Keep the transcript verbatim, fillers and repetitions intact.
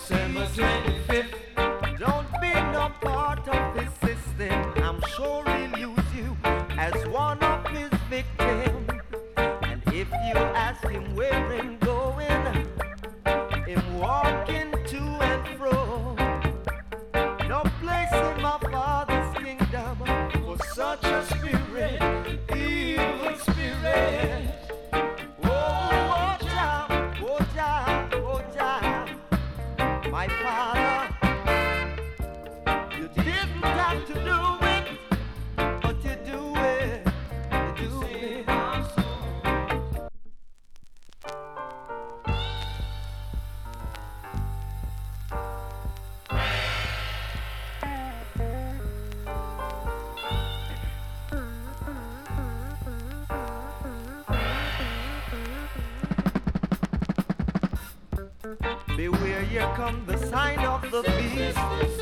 December twenty-fifth. Don't be no part of this system. I'm sure he'll use you as one of his victims. And if you ask him where him going, him walking to and fro. No place in my father's kingdom for such a spirit, evil spirit. Oh, watch out, watch out, watch out. My father, you didn't have to do it, but you do it, you do it. Beware, here come the sign of the beast.